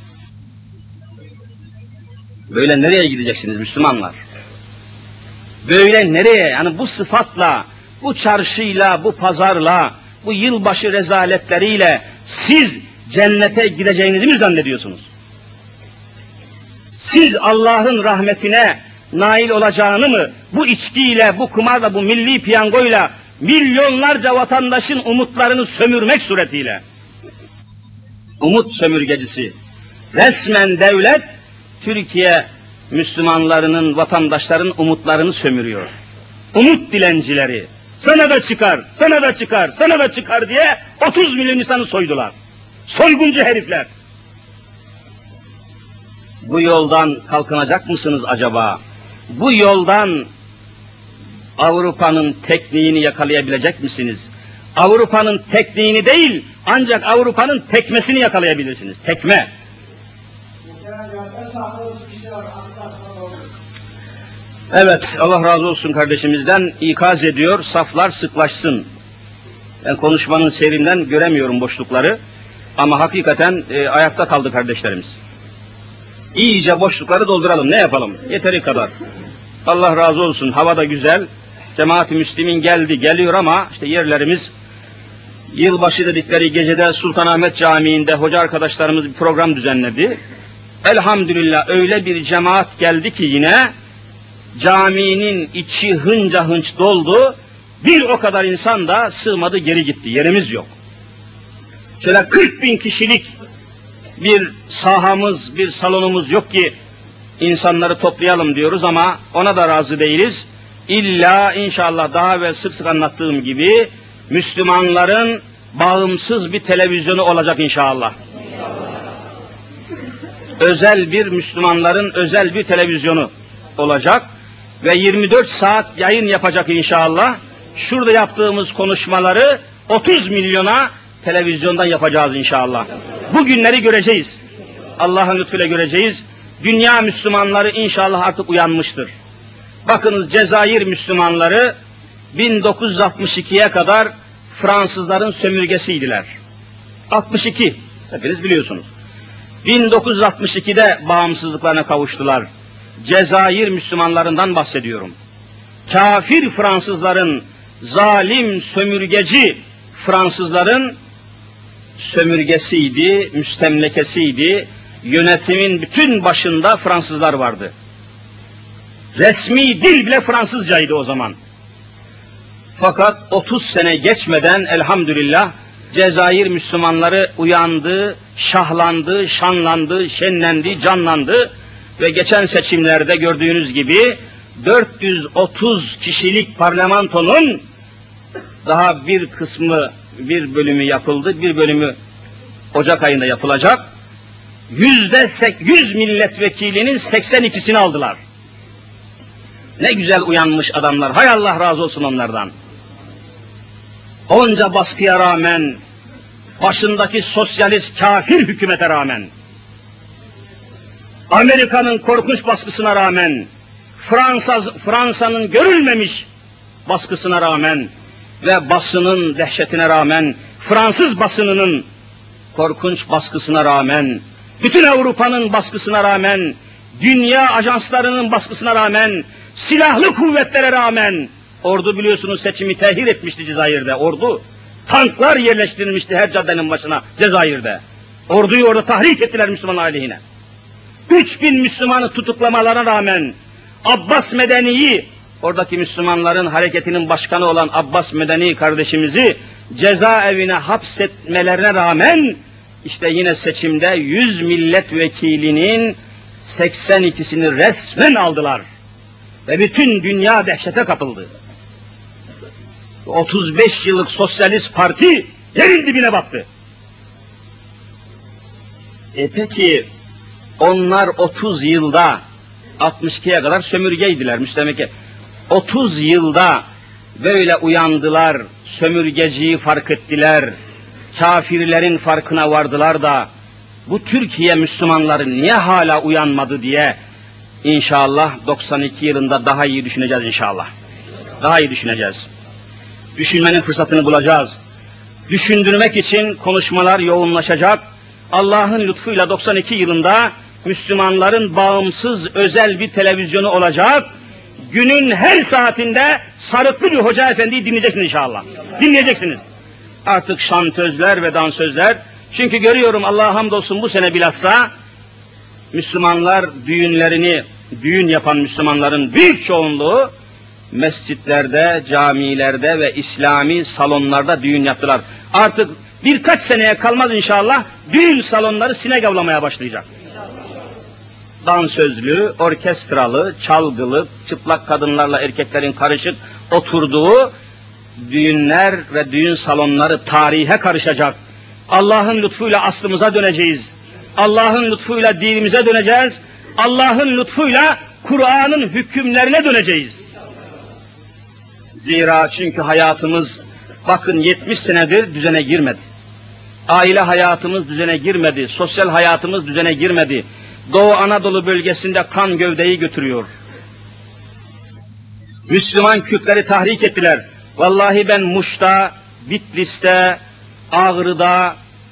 S2: Böyle nereye gideceksiniz Müslümanlar? Böyle nereye? Yani bu sıfatla, bu çarşıyla, bu pazarla, bu yılbaşı rezaletleriyle siz cennete gideceğinizi mi zannediyorsunuz? Siz Allah'ın rahmetine nail olacağını mı bu içkiyle, bu kumarla, bu milli piyangoyla milyonlarca vatandaşın umutlarını sömürmek suretiyle, umut sömürgecisi, Resmen devlet Türkiye Müslümanlarının, vatandaşların umutlarını sömürüyor. Umut dilencileri, sana da çıkar, sana da çıkar, sana da çıkar diye 30 milyon insanı soydular. Soyguncu herifler. Bu yoldan kalkınacak mısınız acaba? Bu yoldan Avrupa'nın tekniğini yakalayabilecek misiniz? Avrupa'nın tekniğini değil, ancak Avrupa'nın tekmesini yakalayabilirsiniz. Tekme. Evet, Allah razı olsun kardeşimizden ikaz ediyor, saflar sıklaşsın. Ben konuşmanın seyrinden göremiyorum boşlukları. Ama hakikaten ayakta kaldı kardeşlerimiz. İyice boşlukları dolduralım, ne yapalım? Yeteri kadar. Allah razı olsun, hava da güzel. Cemaat-i Müslümin geldi, geliyor ama işte yerlerimiz, yılbaşı dedikleri gecede Sultanahmet Camii'nde hoca arkadaşlarımız bir program düzenledi. Elhamdülillah öyle bir cemaat geldi ki yine, caminin içi hınca hınç doldu, bir o kadar insan da sığmadı, geri gitti, yerimiz yok. Şöyle 40.000 kişilik bir sahamız, bir salonumuz yok ki insanları toplayalım diyoruz ama ona da razı değiliz. İlla inşallah daha evvel sık sık anlattığım gibi Müslümanların bağımsız bir televizyonu olacak inşallah. Özel bir Müslümanların özel bir televizyonu olacak ve 24 saat yayın yapacak inşallah. Şurada yaptığımız konuşmaları 30 milyona televizyondan yapacağız inşallah. Bu günleri göreceğiz. Allah'ın lütfuyla göreceğiz. Dünya Müslümanları inşallah artık uyanmıştır. Bakınız Cezayir Müslümanları 1962'ye kadar Fransızların sömürgesiydiler. 62, hepiniz biliyorsunuz. 1962'de bağımsızlıklarına kavuştular. Cezayir Müslümanlarından bahsediyorum. Kafir Fransızların, zalim, sömürgeci Fransızların sömürgesiydi, müstemlekesiydi. Yönetimin bütün başında Fransızlar vardı. Resmi dil bile Fransızcaydı o zaman. Fakat 30 sene geçmeden elhamdülillah Cezayir Müslümanları uyandı, şahlandı, şanlandı, şenlendi, canlandı ve geçen seçimlerde gördüğünüz gibi 430 kişilik parlamentonun daha bir kısmı, bir bölümü yapıldı, bir bölümü Ocak ayında yapılacak. %100 milletvekilinin 82'sini aldılar. Ne güzel uyanmış adamlar, hay Allah razı olsun onlardan. Onca baskıya rağmen, başındaki sosyalist kafir hükümete rağmen, Amerika'nın korkunç baskısına rağmen, Fransa'nın görülmemiş baskısına rağmen ve basının dehşetine rağmen, Fransız basınının korkunç baskısına rağmen, bütün Avrupa'nın baskısına rağmen, dünya ajanslarının baskısına rağmen, silahlı kuvvetlere rağmen, ordu biliyorsunuz seçimi tehir etmişti Cezayir'de, ordu. Tanklar yerleştirilmişti her caddenin başına Cezayir'de. Orduyu orada tahrik ettiler Müslüman aleyhine. 3000 Müslümanı tutuklamalarına rağmen, Abbas Medeni'yi, oradaki Müslümanların hareketinin başkanı olan Abbas Medeni kardeşimizi cezaevine hapsetmelerine rağmen, işte yine seçimde 100 milletvekilinin 82'sini resmen aldılar. Ve bütün dünya dehşete kapıldı. 35 yıllık sosyalist parti yerin dibine battı. Peki onlar 30 yılda 62'ye kadar sömürgeydiler, müstemleke. 30 yılda böyle uyandılar, sömürgeciyi fark ettiler, kafirlerin farkına vardılar da bu Türkiye Müslümanları niye hala uyanmadı diye İnşallah 92 yılında daha iyi düşüneceğiz inşallah. Daha iyi düşüneceğiz. Düşünmenin fırsatını bulacağız. Düşündürmek için konuşmalar yoğunlaşacak. Allah'ın lütfuyla 92 yılında Müslümanların bağımsız özel bir televizyonu olacak. Günün her saatinde sarıklı bir hoca efendiyi dinleyeceksiniz inşallah. Dinleyeceksiniz. Artık şantözler ve dansözler. Çünkü görüyorum Allah'a hamdolsun bu sene bilhassa Müslümanlar düğün yapan Müslümanların büyük çoğunluğu mescitlerde, camilerde ve İslami salonlarda düğün yaptılar. Artık birkaç seneye kalmaz inşallah düğün salonları sinek avlamaya başlayacak. dansözlü, orkestralı, çalgılı, çıplak kadınlarla erkeklerin karışık oturduğu düğünler ve düğün salonları tarihe karışacak. Allah'ın lütfuyla aslımıza döneceğiz. Allah'ın lütfuyla dinimize döneceğiz. Allah'ın lütfuyla Kur'an'ın hükümlerine döneceğiz. Zira çünkü hayatımız bakın 70 senedir düzene girmedi. Aile hayatımız düzene girmedi, sosyal hayatımız düzene girmedi. Doğu Anadolu bölgesinde kan gövdeyi götürüyor. Müslüman Kürtleri tahrik ettiler. Vallahi ben Muş'ta, Bitlis'te, Ağrı'da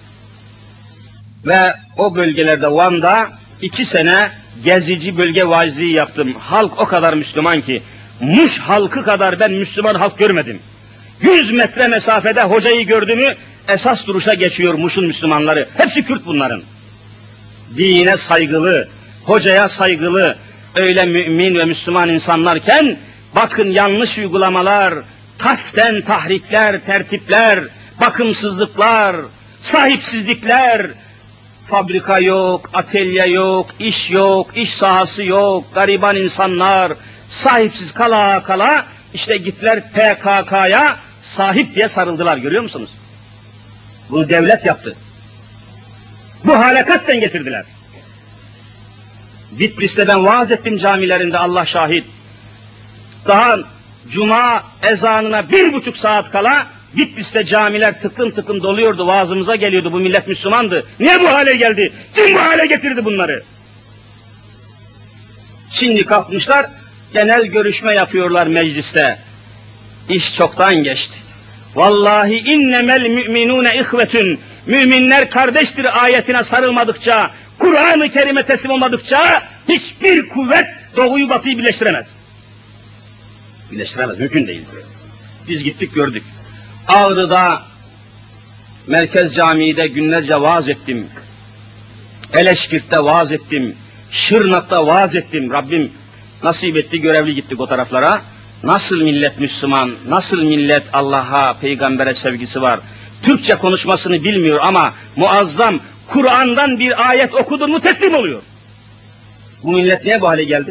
S2: ve o bölgelerde Van'da 2 sene gezici bölge vaizliği yaptım. Halk o kadar Müslüman ki, Muş halkı kadar ben Müslüman halk görmedim. 100 metre mesafede hocayı gördü mü esas duruşa geçiyor Muş'un Müslümanları. Hepsi Kürt bunların. Dine saygılı, hocaya saygılı, öyle mümin ve Müslüman insanlarken bakın yanlış uygulamalar, kasten tahrikler, tertipler, bakımsızlıklar, sahipsizlikler, fabrika yok, atölye yok, iş sahası yok, gariban insanlar, sahipsiz kala kala işte gittiler PKK'ya sahip diye sarıldılar, görüyor musunuz? Bunu devlet yaptı. Bu hale kasten getirdiler. Bitlis'te ben vaaz ettim camilerinde, Allah şahit. Daha cuma ezanına 1,5 saat kala Bitlis'te camiler tıklım tıklım doluyordu, vaazımıza geliyordu, bu millet Müslümandı. Niye bu hale geldi? Kim bu hale getirdi bunları? Şimdi kalkmışlar, genel görüşme yapıyorlar mecliste. İş çoktan geçti. Vallahi innemel müminune ihvetün. Müminler kardeştir ayetine sarılmadıkça, Kur'an-ı Kerim'e teslim olmadıkça hiçbir kuvvet doğuyu batıyı birleştiremez. Birleştiremez, mümkün değil. Biz gittik gördük. Ağrı'da Merkez Camii'de günlerce vaaz ettim. Eleşkirt'te vaaz ettim. Şırnak'ta vaaz ettim. Rabbim nasip etti, görevli gittik o taraflara. Nasıl millet Müslüman, nasıl millet Allah'a, peygambere sevgisi var. Türkçe konuşmasını bilmiyor ama muazzam Kur'an'dan bir ayet okudun mu teslim oluyor. Bu millet niye bu hale geldi?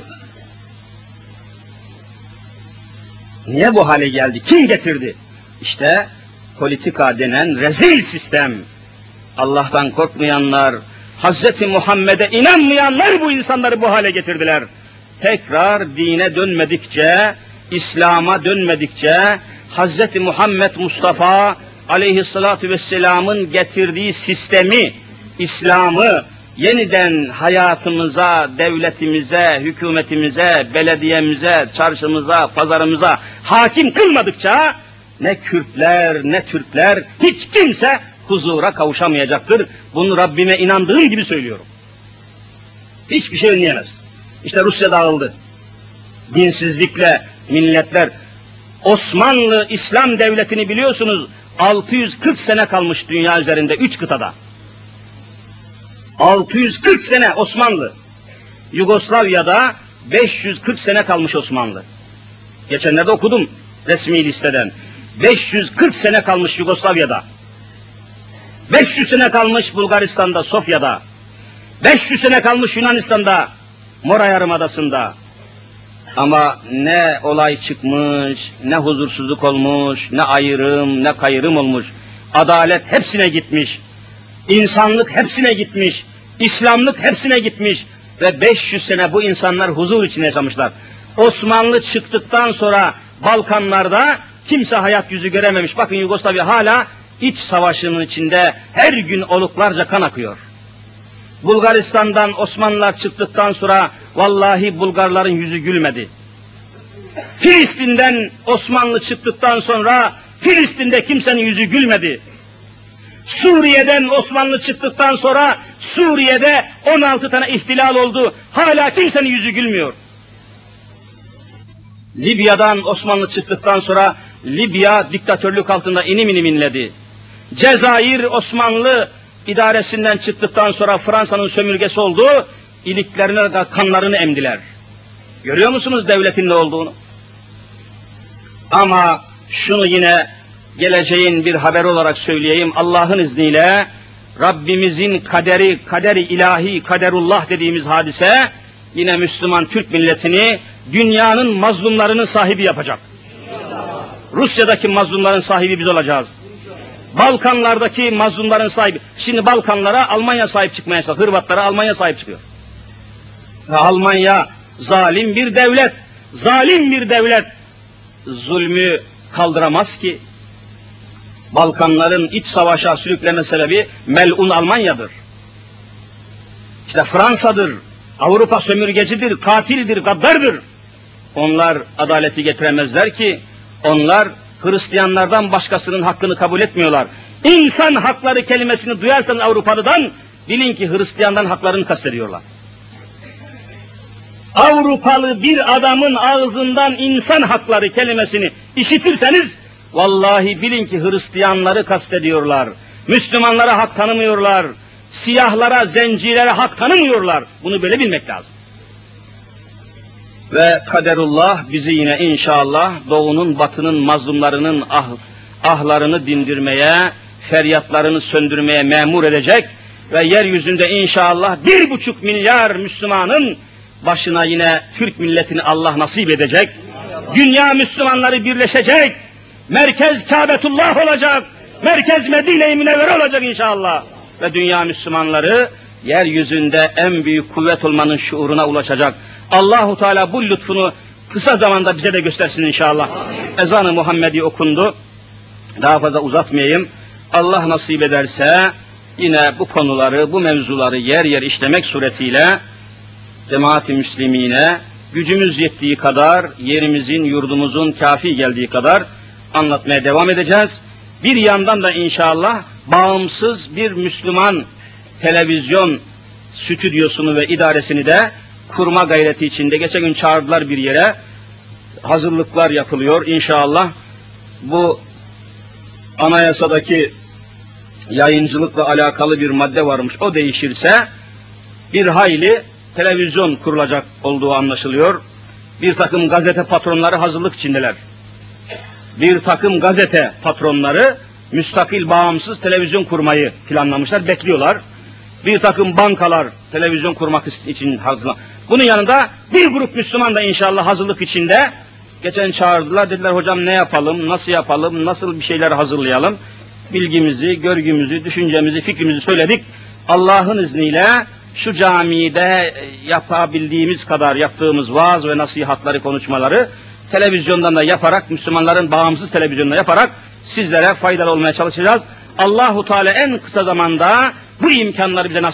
S2: Niye bu hale geldi? Kim getirdi? İşte politika denen rezil sistem. Allah'tan korkmayanlar, Hazreti Muhammed'e inanmayanlar bu insanları bu hale getirdiler. Tekrar dine dönmedikçe, İslam'a dönmedikçe, Hazreti Muhammed Mustafa aleyhissalatu vesselamın getirdiği sistemi, İslam'ı yeniden hayatımıza, devletimize, hükümetimize, belediyemize, çarşımıza, pazarımıza hakim kılmadıkça ne Kürtler, ne Türkler, hiç kimse huzura kavuşamayacaktır. Bunu Rabbime inandığım gibi söylüyorum. Hiçbir şey önleyemez. İşte Rusya dağıldı. Dinsizlikle milletler. Osmanlı İslam Devleti'ni biliyorsunuz, 640 sene kalmış dünya üzerinde, 3 kıtada. 640 sene Osmanlı. Yugoslavya'da 540 sene kalmış Osmanlı. Geçenlerde okudum resmi listeden. 540 sene kalmış Yugoslavya'da. 500 sene kalmış Bulgaristan'da, Sofya'da. 500 sene kalmış Yunanistan'da, Mora Yarımadası'nda. Ama ne olay çıkmış, ne huzursuzluk olmuş, ne ayrım, ne kayırım olmuş. Adalet hepsine gitmiş. İnsanlık hepsine gitmiş. İslamlık hepsine gitmiş. Ve 500 sene bu insanlar huzur içinde yaşamışlar. Osmanlı çıktıktan sonra Balkanlarda kimse hayat yüzü görememiş. Bakın Yugoslavya hala iç savaşının içinde, her gün oluklarca kan akıyor. Bulgaristan'dan Osmanlılar çıktıktan sonra vallahi Bulgarların yüzü gülmedi. Filistin'den Osmanlı çıktıktan sonra Filistin'de kimsenin yüzü gülmedi. Suriye'den Osmanlı çıktıktan sonra Suriye'de 16 tane ihtilal oldu. Hala kimsenin yüzü gülmüyor. Libya'dan Osmanlı çıktıktan sonra Libya diktatörlük altında inim inim inledi. Cezayir Osmanlı idaresinden çıktıktan sonra Fransa'nın sömürgesi oldu. İliklerine kanlarını emdiler. Görüyor musunuz devletin ne olduğunu? Ama şunu yine geleceğin bir haber olarak söyleyeyim. Allah'ın izniyle Rabbimizin kaderi, kaderi ilahi, kaderullah dediğimiz hadise yine Müslüman Türk milletini dünyanın mazlumlarının sahibi yapacak. Rusya'daki mazlumların sahibi biz olacağız. Balkanlardaki mazlumların sahibi. Şimdi Balkanlara Almanya sahip çıkmaya çalışıyor. Hırvatlara Almanya sahip çıkıyor. Ve Almanya zalim bir devlet. Zalim bir devlet. Zulmü kaldıramaz ki. Balkanların iç savaşa sürükleme sebebi melun Almanya'dır. İşte Fransa'dır. Avrupa sömürgecidir, katildir, gaddardır. Onlar adaleti getiremezler ki. Onlar Hristiyanlardan başkasının hakkını kabul etmiyorlar. İnsan hakları kelimesini duyarsanız Avrupalı'dan, bilin ki Hristiyanların haklarını kastediyorlar. Avrupalı bir adamın ağzından insan hakları kelimesini işitirseniz, vallahi bilin ki Hristiyanları kastediyorlar. Müslümanlara hak tanımıyorlar. Siyahlara, zencilere hak tanımıyorlar. Bunu böyle bilmek lazım. Ve kaderullah bizi yine inşallah doğunun batının mazlumlarının ahlarını dindirmeye, feryatlarını söndürmeye memur edecek ve yeryüzünde inşallah 1,5 milyar Müslümanın başına yine Türk milletini Allah nasip edecek. Dünya Müslümanları birleşecek. Merkez Kâbetullah olacak. Merkez Medine-i Münevvere olacak inşallah. Ve dünya Müslümanları yeryüzünde en büyük kuvvet olmanın şuuruna ulaşacak. Allahu Teala bu lütfunu kısa zamanda bize de göstersin inşallah. Ezan-ı Muhammedi okundu. Daha fazla uzatmayayım. Allah nasip ederse yine bu konuları, bu mevzuları yer yer işlemek suretiyle cemaat-i müslimine gücümüz yettiği kadar, yerimizin, yurdumuzun kafi geldiği kadar anlatmaya devam edeceğiz. Bir yandan da inşallah bağımsız bir Müslüman televizyon stüdyosunu ve idaresini de kurma gayreti içinde. Geçen gün çağırdılar bir yere, hazırlıklar yapılıyor inşallah. Bu anayasadaki yayıncılıkla alakalı bir madde varmış, o değişirse bir hayli televizyon kurulacak olduğu anlaşılıyor. Bir takım gazete patronları hazırlık içindeler. Bir takım gazete patronları müstakil, bağımsız televizyon kurmayı planlamışlar, bekliyorlar. Bir takım bankalar televizyon kurmak için hazırlan. Bunun yanında bir grup Müslüman da inşallah hazırlık içinde. Geçen çağırdılar, dediler hocam ne yapalım, nasıl yapalım, nasıl bir şeyler hazırlayalım. Bilgimizi, görgümüzü, düşüncemizi, fikrimizi söyledik. Allah'ın izniyle şu camide yapabildiğimiz kadar yaptığımız vaaz ve nasihatları, konuşmaları televizyondan da yaparak, Müslümanların bağımsız televizyonda yaparak sizlere faydalı olmaya çalışacağız. Allahu Teala en kısa zamanda bu imkanları bize nasip